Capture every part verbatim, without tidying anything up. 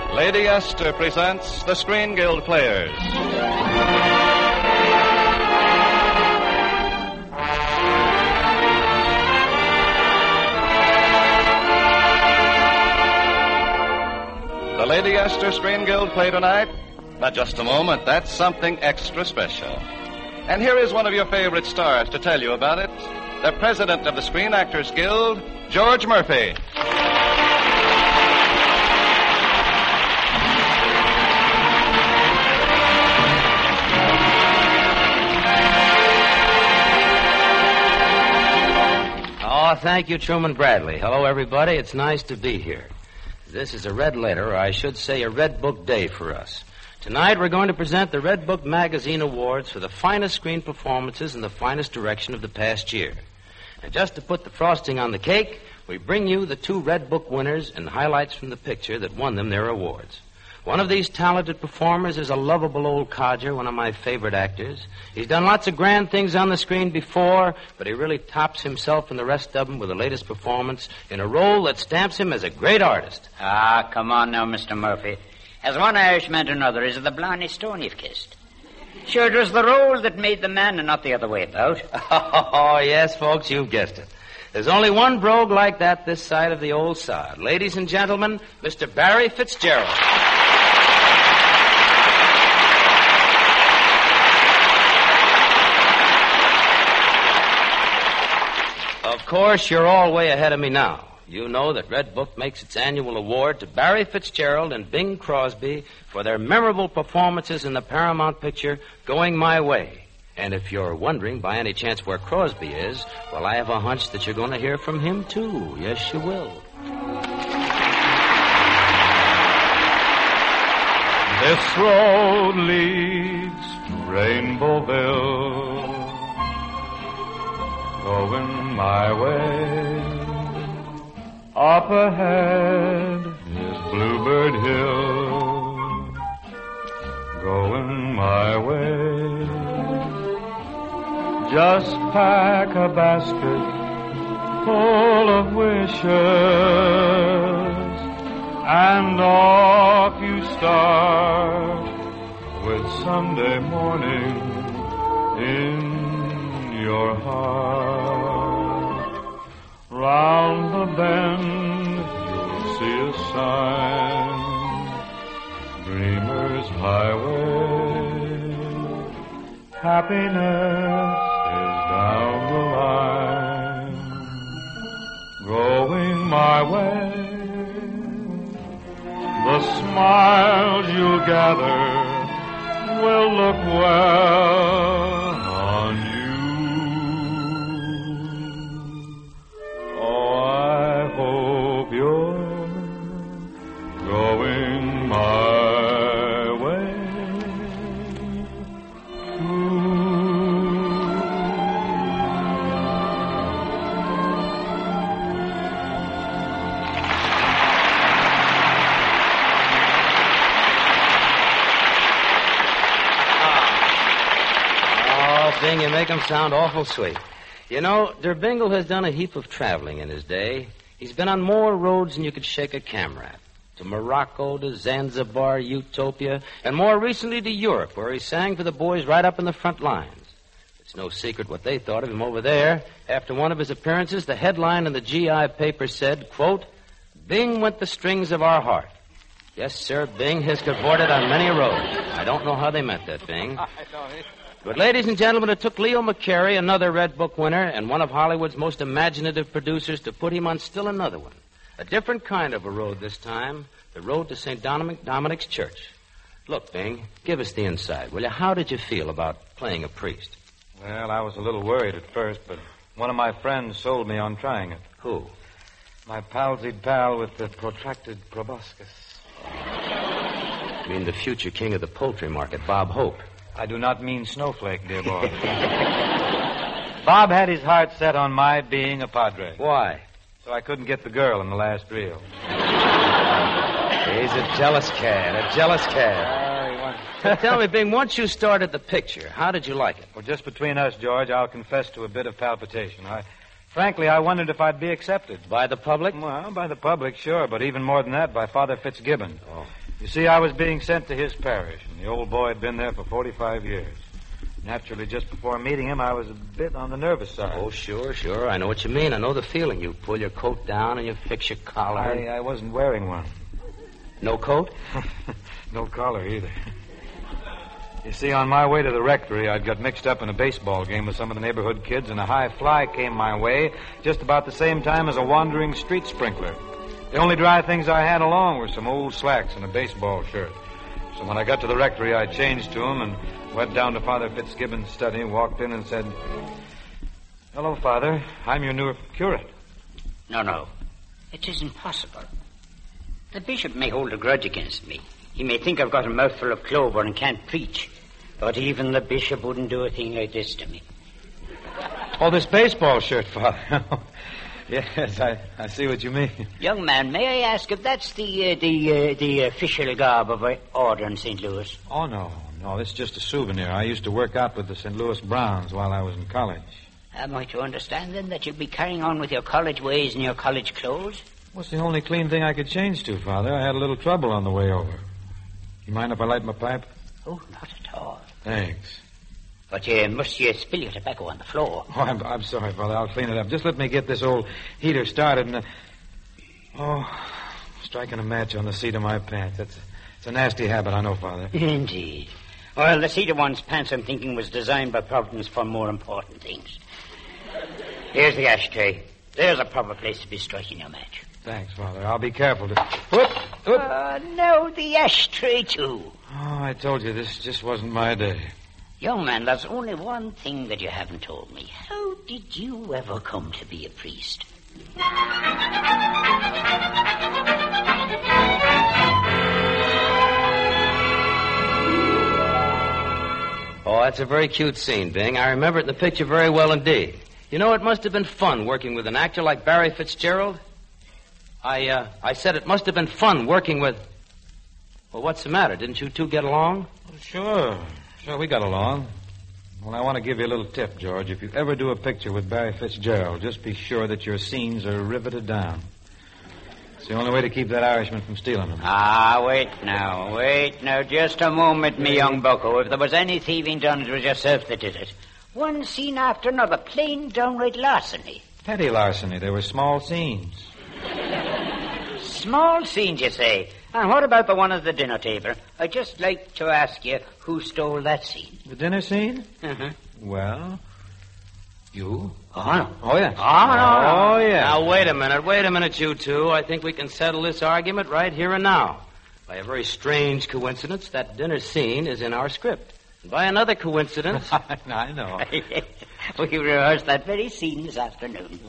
Lady Esther presents the Screen Guild Players. The Lady Esther Screen Guild play tonight? Now, just a moment. That's something extra special. And here is one of your favorite stars to tell you about it. The president of the Screen Actors Guild, George Murphy. Oh, thank you, Truman Bradley. Hello, everybody. It's nice to be here. This is a red letter, or I should say a Red Book Day for us. Tonight we're going to present the Red Book Magazine Awards for the finest screen performances and the finest direction of the past year. And just to put the frosting on the cake, we bring you the two Red Book winners and highlights from the picture that won them their awards. One of these talented performers is a lovable old codger, one of my favorite actors. He's done lots of grand things on the screen before, but he really tops himself and the rest of them with the latest performance in a role that stamps him as a great artist. Ah, come on now, Mister Murphy. As one Irishman to another, is it the Blarney Stone you've kissed? Sure, it was the role that made the man and not the other way about. Oh, yes, folks, you've guessed it. There's only one brogue like that this side of the old sod. Ladies and gentlemen, Mister Barry Fitzgerald. Of course, you're all way ahead of me now. You know that Red Book makes its annual award to Barry Fitzgerald and Bing Crosby for their memorable performances in the Paramount picture Going My Way. And if you're wondering by any chance where Crosby is, well, I have a hunch that you're going to hear from him, too. Yes, you will. This road leads to Rainbowville, going my way. Up ahead is Bluebird Hill, going my way. Just pack a basket full of wishes, and off you start with Sunday morning in your heart. Round the bend you'll see a sign, Dreamer's Highway. Happiness is down the line, going my way. The smiles you'll gather will look well on you. Oh, I hope you're going my way too. Bing, you make him sound awful sweet. You know, Der Bingle has done a heap of traveling in his day. He's been on more roads than you could shake a camera at. To Morocco, to Zanzibar, Utopia, and more recently to Europe, where he sang for the boys right up in the front lines. It's no secret what they thought of him over there. After one of his appearances, the headline in the G I paper said, quote, Bing went the strings of our heart. Yes, sir, Bing has cavorted on many roads. I don't know how they meant that, Bing. But, ladies and gentlemen, it took Leo McCarey, another Red Book winner, and one of Hollywood's most imaginative producers, to put him on still another one. A different kind of a road this time, the road to Saint Dominic, Dominic's Church. Look, Bing, give us the inside, will you? How did you feel about playing a priest? Well, I was a little worried at first, but one of my friends sold me on trying it. Who? My palsied pal with the protracted proboscis. You mean the future king of the poultry market, Bob Hope? I do not mean Snowflake, dear boy. Bob had his heart set on my being a padre. Why? So I couldn't get the girl in the last reel. He's a jealous cat, a jealous cat. Uh, he wants... Now, tell me, Bing, once you started the picture, how did you like it? Well, just between us, George, I'll confess to a bit of palpitation. I, frankly, I wondered if I'd be accepted. By the public? Well, by the public, sure, but even more than that, by Father Fitzgibbon. Oh. You see, I was being sent to his parish, and the old boy had been there for forty-five years. Naturally, just before meeting him, I was a bit on the nervous side. Oh, sure, sure. I know what you mean. I know the feeling. You pull your coat down and you fix your collar. I, I wasn't wearing one. No coat? No collar either. You see, on my way to the rectory, I'd got mixed up in a baseball game with some of the neighborhood kids, and a high fly came my way just about the same time as a wandering street sprinkler. The only dry things I had along were some old slacks and a baseball shirt. So when I got to the rectory, I changed to them and went down to Father Fitzgibbon's study, walked in and said, "Hello, Father. I'm your new curate." No, no. It isn't possible. The bishop may hold a grudge against me. He may think I've got a mouthful of clover and can't preach. But even the bishop wouldn't do a thing like this to me. Oh, this baseball shirt, Father. Yes, I, I see what you mean. Young man, may I ask if that's the uh, the uh, the official garb of our order in Saint Louis? Oh, no. No, it's just a souvenir. I used to work out with the Saint Louis Browns while I was in college. Am I to understand, then, that you'll be carrying on with your college ways and your college clothes? What's the only clean thing I could change to, Father? I had a little trouble on the way over. You mind if I light my pipe? Oh, not at all. Thanks. But you must you spill your tobacco on the floor. Oh, I'm, I'm sorry, Father. I'll clean it up. Just let me get this old heater started and... Uh, oh, striking a match on the seat of my pants. That's it's a nasty habit, I know, Father. Indeed. Well, the seat of one's pants, I'm thinking, was designed by Providence for more important things. Here's the ashtray. There's a proper place to be striking your match. Thanks, Father. I'll be careful to... Whoop! Whoop! Uh, no, the ashtray, too. Oh, I told you this just wasn't my day. Young man, there's only one thing that you haven't told me. How did you ever come to be a priest? Oh, that's a very cute scene, Bing. I remember it in the picture very well indeed. You know, it must have been fun working with an actor like Barry Fitzgerald. I, uh, I said it must have been fun working with... Well, what's the matter? Didn't you two get along? Oh, sure. Sure, we got along. Well, I want to give you a little tip, George. If you ever do a picture with Barry Fitzgerald, just be sure that your scenes are riveted down. It's the only way to keep that Irishman from stealing them. Ah, wait now, wait now. Just a moment, me young bucko. If there was any thieving done, it was yourself that did it. One scene after another, plain downright larceny. Petty larceny. They were small scenes. Small scenes, you say? And what about the one at the dinner table? I'd just like to ask you who stole that scene. The dinner scene? Uh-huh. Well, you. Oh, no. Oh, yeah. Oh, no. Oh, yeah. Now, wait a minute, wait a minute, you two. I think we can settle this argument right here and now. By a very strange coincidence, that dinner scene is in our script. And by another coincidence... I know. We rehearsed that very scene this afternoon.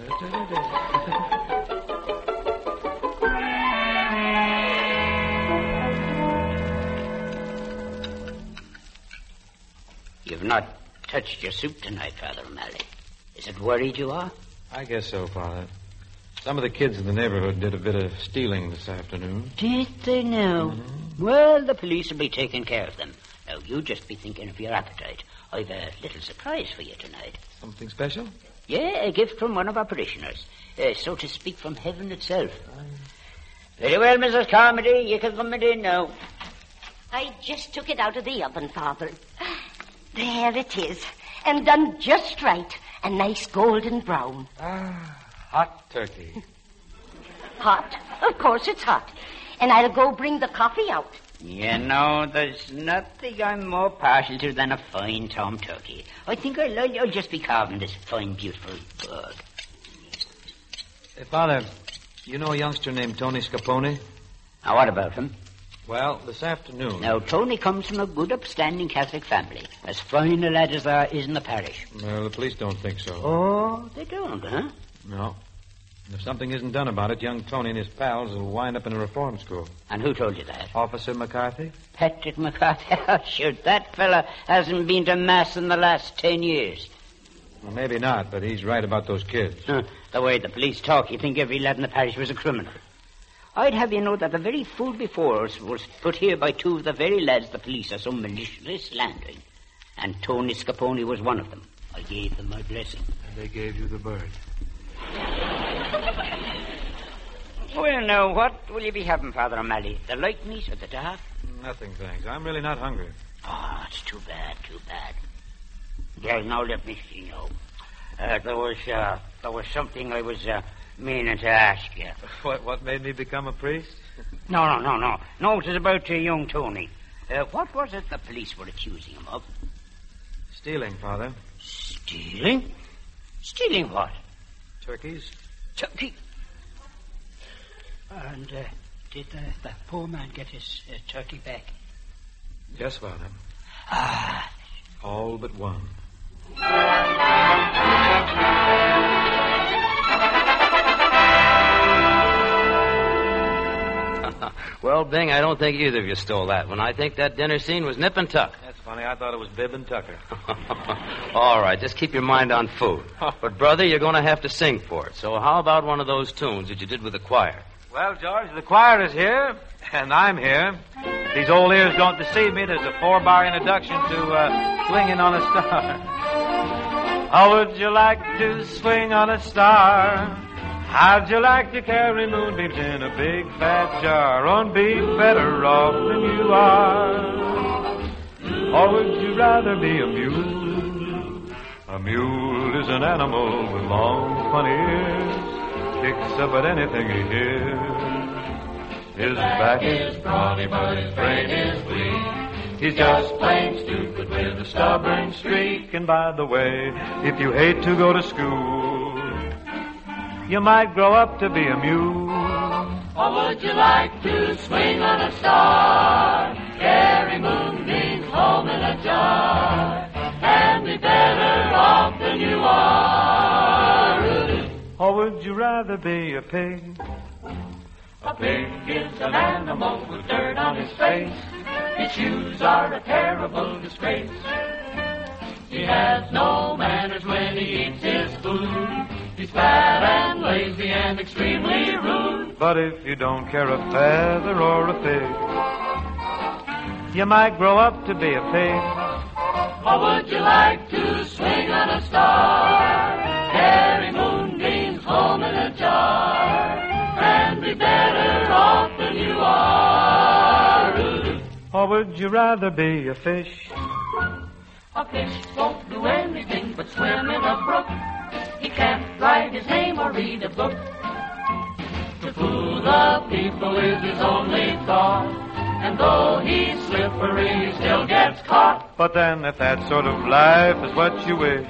You've not touched your soup tonight, Father O'Malley. Is it worried you are? I guess so, Father. Some of the kids in the neighborhood did a bit of stealing this afternoon. Did they now? Mm-hmm. Well, the police will be taking care of them. Now, you just be thinking of your appetite. I've a little surprise for you tonight. Something special? Yeah, a gift from one of our parishioners. Uh, so to speak, from heaven itself. Um... Very well, Missus Carmody. You can come in now. I just took it out of the oven, Father. There it is. And done just right. A nice golden brown. Ah, hot turkey. Hot? Of course it's hot. And I'll go bring the coffee out. You know, there's nothing I'm more partial to than a fine tom turkey. I think I'll, I'll just be carving this fine, beautiful bird. Hey, Father, you know a youngster named Tony Scapone? Now, what about him? Well, this afternoon... Now, Tony comes from a good, upstanding Catholic family. As fine a lad as there is in the parish. Well, the police don't think so. Oh, they don't, huh? No. And if something isn't done about it, young Tony and his pals will wind up in a reform school. And who told you that? Officer McCarthy. Patrick McCarthy? Oh, sure, that fella hasn't been to Mass in the last ten years. Well, maybe not, but he's right about those kids. Huh. The way the police talk, you'd think every lad in the parish was a criminal. I'd have you know that the very fool before us was put here by two of the very lads the police are so maliciously slandering. And Tony Scapone was one of them. I gave them my blessing. And they gave you the bird. Well, now, what will you be having, Father O'Malley? The light meat or the dark? Nothing, thanks. I'm really not hungry. Oh, it's too bad, too bad. Well, now let me see now. Uh, there was, uh, there was something I was, uh, meaning to ask you. What, what made me become a priest? No, no, no, no. No, it was about uh, young Tony. Uh, what was it the police were accusing him of? Stealing, Father. Stealing? Stealing what? Turkeys. Turkey. And uh, did the, the poor man get his uh, turkey back? Yes, Father. Ah. All but one. Well, Bing, I don't think either of you stole that one. I think that dinner scene was nip and tuck. That's funny. I thought it was Bibb and Tucker. All right, just keep your mind on food. But, brother, you're going to have to sing for it. So how about one of those tunes that you did with the choir? Well, George, the choir is here, and I'm here. If these old ears don't deceive me, there's a four-bar introduction to uh, Swinging on a Star. How would you like to swing on a star? How'd you like to carry moonbeams in a big fat jar? On be better off than you are. Or would you rather be a mule? A mule is an animal with long, funny ears. Kicks up at anything he hears. His back is brawny, but his brain is weak. He's just plain stupid with a stubborn streak. And by the way, if you hate to go to school, you might grow up to be a mule. Or would you like to swing on a star? Carry moonbeams home in a jar and be better off than you are. Or would you rather be a pig? A pig is an animal with dirt on his face. His shoes are a terrible disgrace. He has no manners when he eats his food. He's fat and lazy and extremely rude. But if you don't care a feather or a fig, you might grow up to be a pig. Or would you like to swing on a star? Carry moonbeams home in a jar and be better off than you are. Or would you rather be a fish? A fish won't do anything but swim in a brook. He can't write his name or read a book. To fool the people is his only thought. And though he's slippery, he still gets caught. But then if that sort of life is what you wish,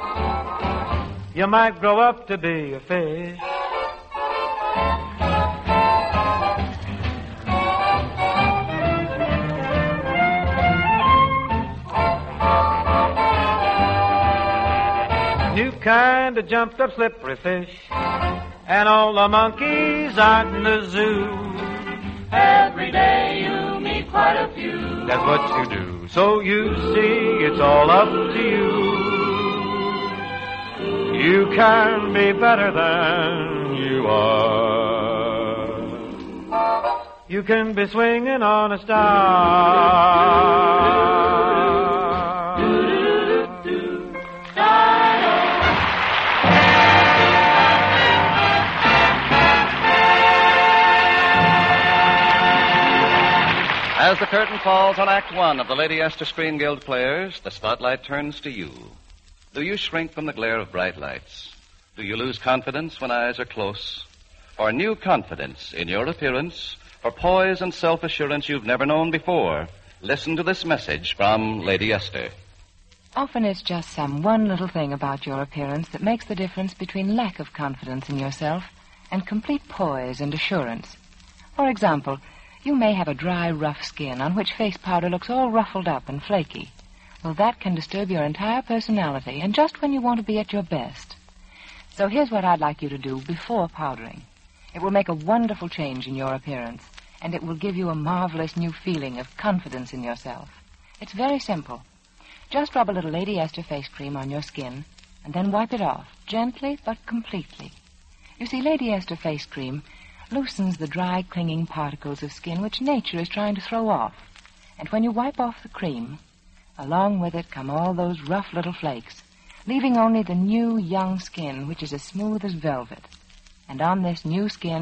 you might grow up to be a fish. New kind of jumped up slippery fish, and all the monkeys out in the zoo. Every day you meet quite a few. That's what you do. So you see, it's all up to you. You can be better than you are. You can be swinging on a star. As the curtain falls on Act One of the Lady Esther Screen Guild Players, the spotlight turns to you. Do you shrink from the glare of bright lights? Do you lose confidence when eyes are close? Or new confidence in your appearance? For poise and self-assurance you've never known before? Listen to this message from Lady Esther. Often it's just some one little thing about your appearance that makes the difference between lack of confidence in yourself and complete poise and assurance. For example, you may have a dry, rough skin on which face powder looks all ruffled up and flaky. Well, that can disturb your entire personality, and just when you want to be at your best. So here's what I'd like you to do before powdering. It will make a wonderful change in your appearance, and it will give you a marvelous new feeling of confidence in yourself. It's very simple. Just rub a little Lady Esther face cream on your skin, and then wipe it off, gently but completely. You see, Lady Esther face cream loosens the dry, clinging particles of skin which nature is trying to throw off. And when you wipe off the cream, along with it come all those rough little flakes, leaving only the new, young skin, which is as smooth as velvet. And on this new skin,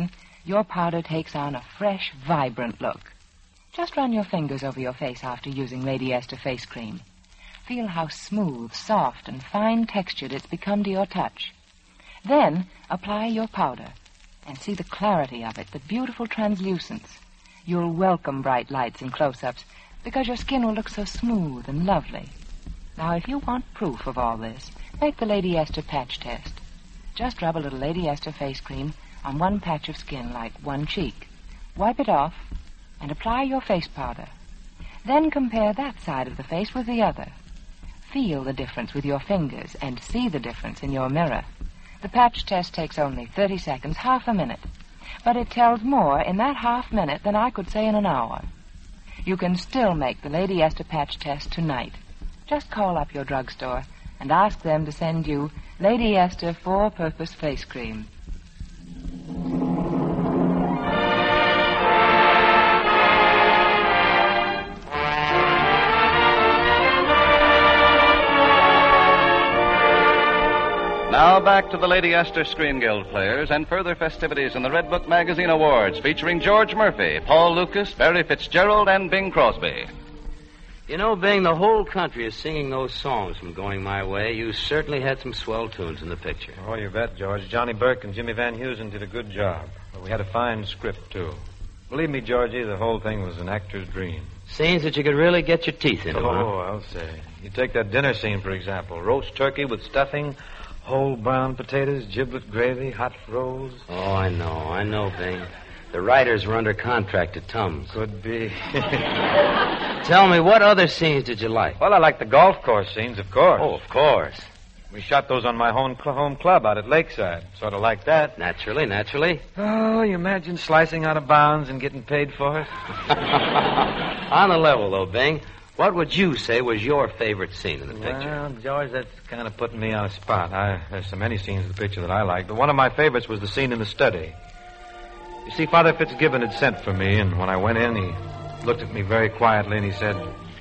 your powder takes on a fresh, vibrant look. Just run your fingers over your face after using Lady Esther face cream. Feel how smooth, soft, and fine-textured it's become to your touch. Then apply your powder and see the clarity of it, the beautiful translucence. You'll welcome bright lights and close-ups because your skin will look so smooth and lovely. Now, if you want proof of all this, make the Lady Esther patch test. Just rub a little Lady Esther face cream on one patch of skin, like one cheek. Wipe it off and apply your face powder. Then compare that side of the face with the other. Feel the difference with your fingers and see the difference in your mirror. The patch test takes only thirty seconds, half a minute. But it tells more in that half minute than I could say in an hour. You can still make the Lady Esther patch test tonight. Just call up your drugstore and ask them to send you Lady Esther four-purpose face cream. Now back to the Lady Esther Screen Guild players and further festivities in the Red Book Magazine Awards featuring George Murphy, Paul Lucas, Barry Fitzgerald, and Bing Crosby. You know, Bing, the whole country is singing those songs from Going My Way. You certainly had some swell tunes in the picture. Oh, you bet, George. Johnny Burke and Jimmy Van Heusen did a good job. But we had a fine script, too. Believe me, Georgie, the whole thing was an actor's dream. Scenes that you could really get your teeth into, Oh, huh? I'll say. You take that dinner scene, for example. Roast turkey with stuffing, whole brown potatoes, giblet gravy, hot rolls. Oh, I know, I know, Bing. The writers were under contract to Tums. Could be. Tell me, what other scenes did you like? Well, I like the golf course scenes, of course. Oh, of course. We shot those on my home, cl- home club out at Lakeside. Sort of like that. Naturally, naturally. Oh, you imagine slicing out of bounds and getting paid for it? On the level, though, Bing, what would you say was your favorite scene in the picture? Well, George, that's kind of putting me on a spot. I, there's so many scenes in the picture that I like, but one of my favorites was the scene in the study. You see, Father Fitzgibbon had sent for me, and when I went in, he looked at me very quietly, and he said,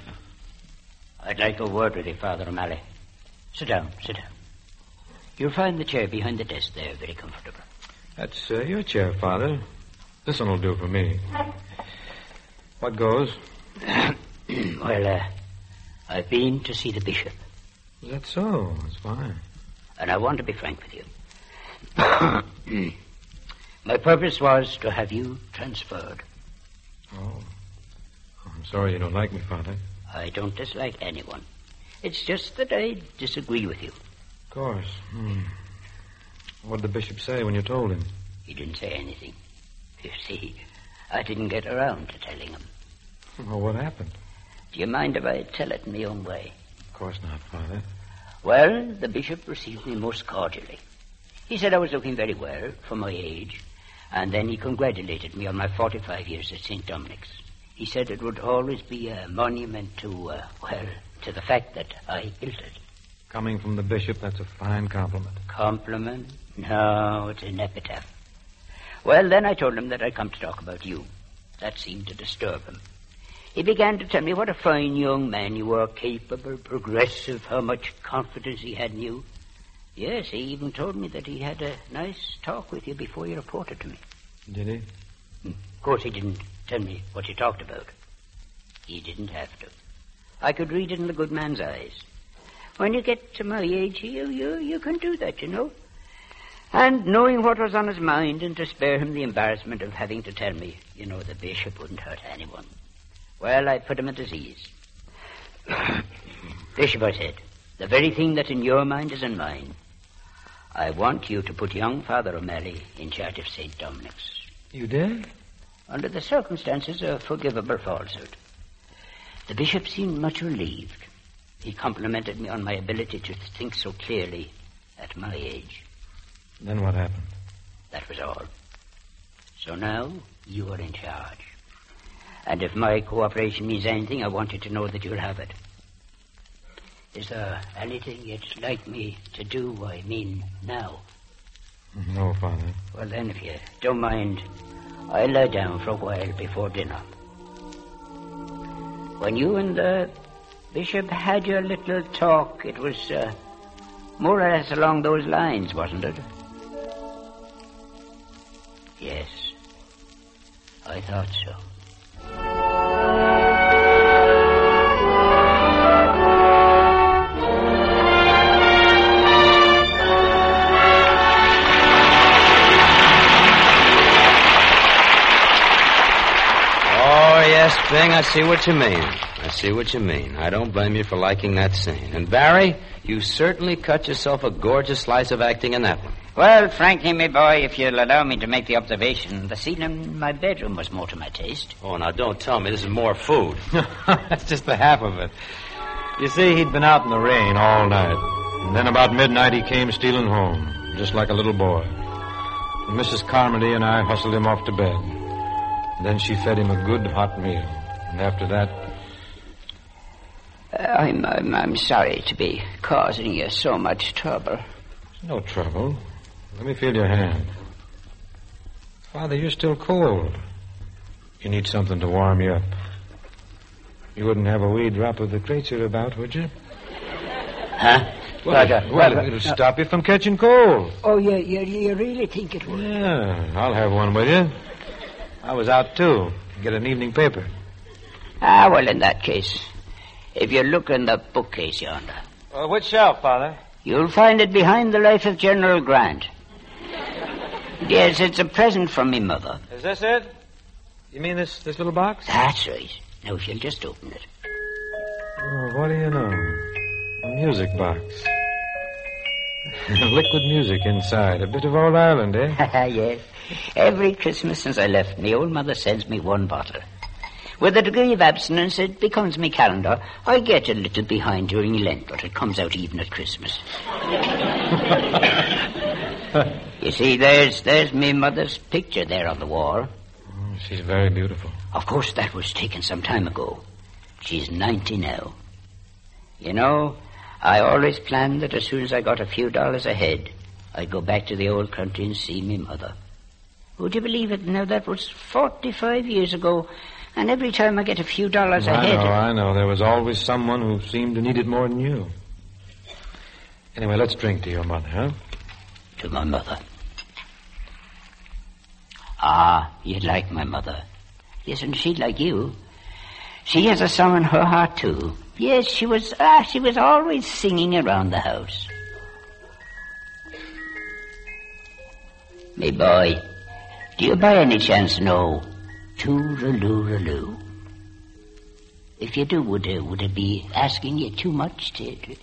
I'd like a word with you, Father O'Malley. Sit down, sit down. You'll find the chair behind the desk there very comfortable. That's uh, your chair, Father. This one will do for me. What goes? Well, uh, I've been to see the bishop. Is that so? That's fine. And I want to be frank with you. My purpose was to have you transferred. Oh. I'm sorry you don't like me, Father. I don't dislike anyone. It's just that I disagree with you. Of course. Hmm. What did the bishop say when you told him? He didn't say anything. You see, I didn't get around to telling him. Well, what happened? Do you mind if I tell it in my own way? Of course not, Father. Well, the bishop received me most cordially. He said I was looking very well for my age, and then he congratulated me on my forty-five years at Saint Dominic's. He said it would always be a monument to, uh, well, to the fact that I built it. Coming from the bishop, that's a fine compliment. Compliment? No, it's an epitaph. Well, then I told him that I'd come to talk about you. That seemed to disturb him. He began to tell me what a fine young man you were, capable, progressive, how much confidence he had in you. Yes, he even told me that he had a nice talk with you before you reported to me. Did he? Of course, he didn't tell me what you talked about. He didn't have to. I could read it in the good man's eyes. When you get to my age, you, you, you can do that, you know. And knowing what was on his mind and to spare him the embarrassment of having to tell me, you know, the bishop wouldn't hurt anyone. Well, I put him at his ease. Bishop, I said, the very thing that in your mind is in mine. I want you to put young Father O'Malley in charge of Saint Dominic's. You did? Under the circumstances, a forgivable falsehood. The bishop seemed much relieved. He complimented me on my ability to think so clearly at my age. Then what happened? That was all. So now, you are in charge. And if my cooperation means anything, I want you to know that you'll have it. Is there anything you'd like me to do, I mean, now? No, Father. Well, then, if you don't mind, I'll lie down for a while before dinner. When you and the bishop had your little talk, it was uh, more or less along those lines, wasn't it? Yes. I thought so. Oh, yes, Bing, I see what you mean. I see what you mean. I don't blame you for liking that scene. And, Barry, you certainly cut yourself a gorgeous slice of acting in that one. Well, frankly, my boy, if you'll allow me to make the observation, the scene in my bedroom was more to my taste. Oh, now, don't tell me this is more food. That's just the half of it. You see, he'd been out in the rain all night. And then about midnight, he came stealing home, just like a little boy. And Missus Carmody and I hustled him off to bed. And then she fed him a good hot meal. And after that... Uh, I'm, I'm I'm sorry to be causing you so much trouble. No trouble. Let me feel your hand. Father, you're still cold. You need something to warm you up. You wouldn't have a wee drop of the creature about, would you? Huh? Well, uh, well, well it'll uh, stop you from catching cold. Oh, you, you, you really think it would? Yeah, I'll have one with you. I was out, too. Get an evening paper. Ah, well, in that case, if you look in the bookcase yonder. Uh, which shelf, Father? You'll find it behind the life of General Grant. Yes, it's a present from me mother. Is this it? You mean this, this little box? That's right. Now, if you'll just open it. Oh, what do you know? A music box. Liquid music inside. A bit of old Ireland, eh? Yes. Every Christmas since I left, me old mother sends me one bottle. With a degree of abstinence, it becomes me calendar. I get a little behind during Lent, but it comes out even at Christmas. You see, there's there's me mother's picture there on the wall. Oh, she's very beautiful. Of course, that was taken some time ago. She's ninety now. You know, I always planned that as soon as I got a few dollars ahead, I'd go back to the old country and see me mother. Would you believe it? Now, that was forty-five years ago, and every time I get a few dollars I ahead... I know, I know. There was always someone who seemed to need it more than you. Anyway, let's drink to your mother, huh? To my mother. Ah, you'd like my mother. Yes, and she'd like you. She has a song in her heart, too. Yes, she was, ah, she was always singing around the house. Me boy, do you by any chance know Tooraloo-raloo? If you do, would it, would it be asking you too much to... to...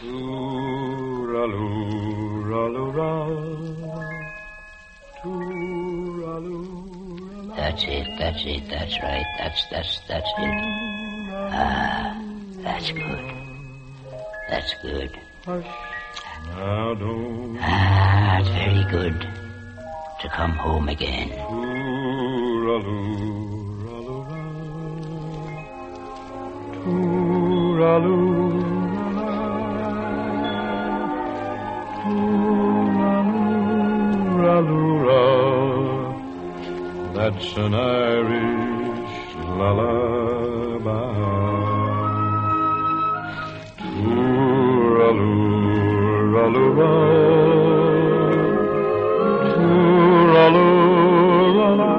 Tooraloo-raloo-ra. Tooraloo-raloo. That's it, that's it, that's right. That's, that's, that's it. Ah, that's good. That's good. Now don't... Ah, it's very good to come home again. Tooraloo-raloo-ra. Tooraloo-ra. Tooraloo-raloo-ra. That's an Irish lullaby. Tooraloo-raloo-ra. Tooraloo-ra-la.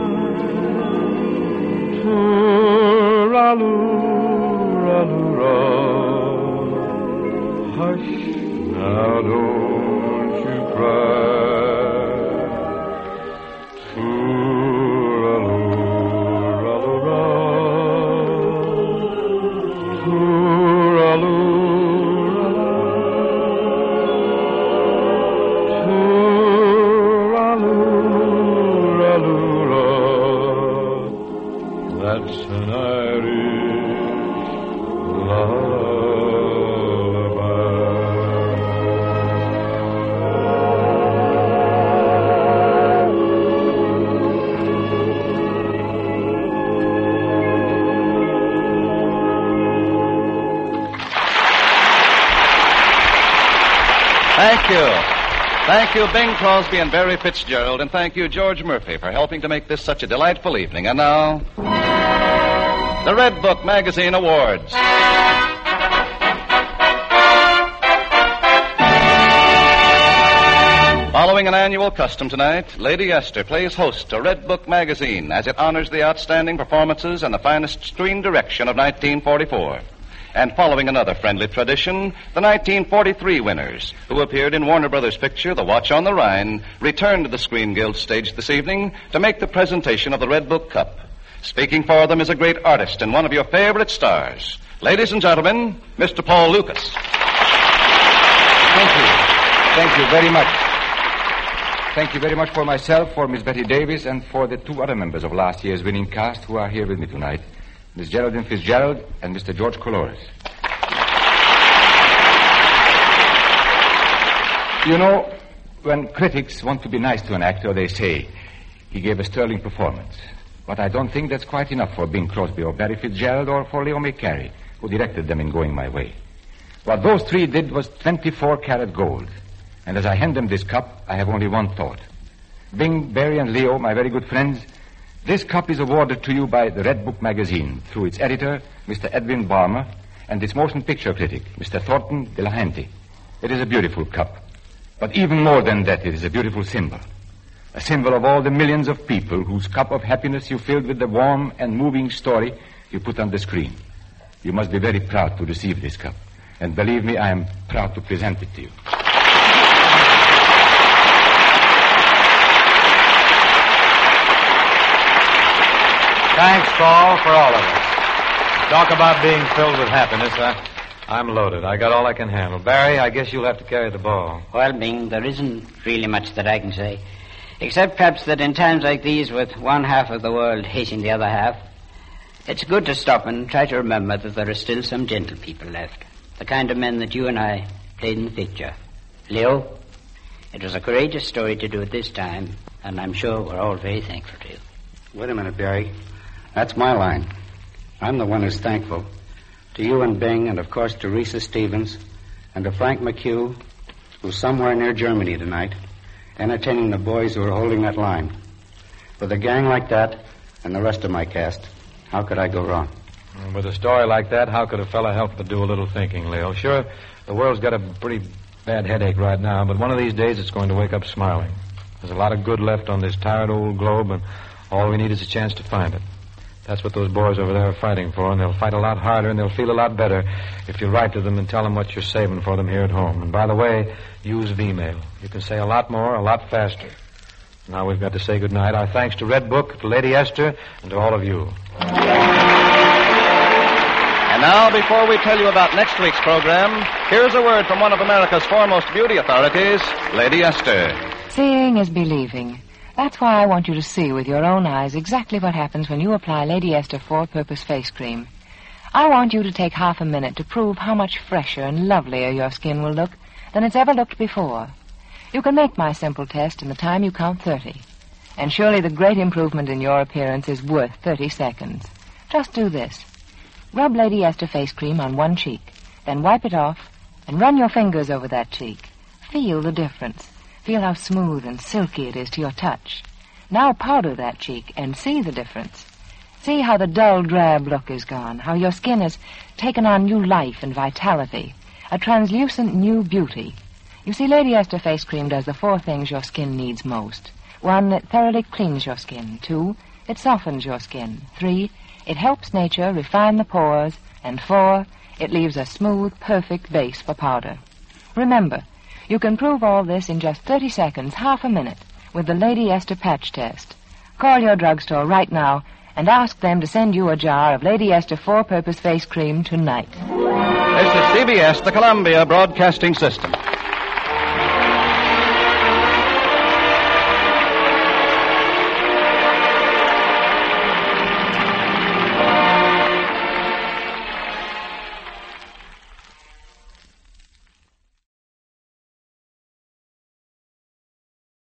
Tooraloo-raloo-ra. Hush, now don't you cry. That's an Irish lullaby. Thank you. Thank you, Bing Crosby and Barry Fitzgerald, and thank you, George Murphy, for helping to make this such a delightful evening. And now, the Red Book Magazine Awards. Following an annual custom tonight, Lady Esther plays host to Red Book magazine as it honors the outstanding performances and the finest screen direction of nineteen forty-four. And following another friendly tradition, the nineteen forty-three winners, who appeared in Warner Brothers' picture, The Watch on the Rhine, return to the Screen Guild stage this evening to make the presentation of the Red Book Cup. Speaking for them is a great artist and one of your favorite stars. Ladies and gentlemen, Mister Paul Lucas. Thank you. Thank you very much. Thank you very much for myself, for Miss Betty Davis, and for the two other members of last year's winning cast who are here with me tonight, Miss Geraldine Fitzgerald and Mister George Colores. You know, when critics want to be nice to an actor, they say, he gave a sterling performance. But I don't think that's quite enough for Bing Crosby or Barry Fitzgerald or for Leo McCarey, who directed them in Going My Way. What those three did was twenty-four karat gold. And as I hand them this cup, I have only one thought. Bing, Barry, and Leo, my very good friends, this cup is awarded to you by the Red Book magazine through its editor, Mister Edwin Balmer, and its motion picture critic, Mister Thornton Delahanty. It is a beautiful cup. But even more than that, it is a beautiful symbol. A symbol of all the millions of people whose cup of happiness you filled with the warm and moving story you put on the screen. You must be very proud to receive this cup. And believe me, I am proud to present it to you. Thanks, Paul, for all of us. Talk about being filled with happiness. I, I'm loaded. I got all I can handle. Barry, I guess you'll have to carry the ball. Well, Bing, there isn't really much that I can say. Except perhaps that in times like these, with one half of the world hating the other half, it's good to stop and try to remember that there are still some gentle people left. The kind of men that you and I played in the picture. Leo, it was a courageous story to do it this time, and I'm sure we're all very thankful to you. Wait a minute, Barry. That's my line. I'm the one who's thankful. To you and Bing, and of course to Risa Stevens, and to Frank McHugh, who's somewhere near Germany tonight, entertaining the boys who are holding that line. With a gang like that, and the rest of my cast, how could I go wrong? With a story like that, how could a fella help but do a little thinking, Leo? Sure, the world's got a pretty bad headache right now, but one of these days it's going to wake up smiling. There's a lot of good left on this tired old globe, and all we need is a chance to find it. That's what those boys over there are fighting for, and they'll fight a lot harder, and they'll feel a lot better if you write to them and tell them what you're saving for them here at home. And by the way, use V-mail. You can say a lot more, a lot faster. Now we've got to say goodnight. Our thanks to Red Book, to Lady Esther, and to all of you. And now, before we tell you about next week's program, here's a word from one of America's foremost beauty authorities, Lady Esther. Seeing is believing. That's why I want you to see with your own eyes exactly what happens when you apply Lady Esther Four-Purpose Face Cream. I want you to take half a minute to prove how much fresher and lovelier your skin will look than it's ever looked before. You can make my simple test in the time you count thirty. And surely the great improvement in your appearance is worth thirty seconds. Just do this. Rub Lady Esther Face Cream on one cheek, then wipe it off, and run your fingers over that cheek. Feel the difference. Feel how smooth and silky it is to your touch. Now powder that cheek and see the difference. See how the dull, drab look is gone, how your skin has taken on new life and vitality, a translucent new beauty. You see, Lady Esther Face Cream does the four things your skin needs most. One, it thoroughly cleans your skin. Two, it softens your skin. Three, it helps nature refine the pores. And four, it leaves a smooth, perfect base for powder. Remember, you can prove all this in just thirty seconds, half a minute, with the Lady Esther Patch Test. Call your drugstore right now and ask them to send you a jar of Lady Esther Four-Purpose Face Cream tonight. This is C B S, the Columbia Broadcasting System.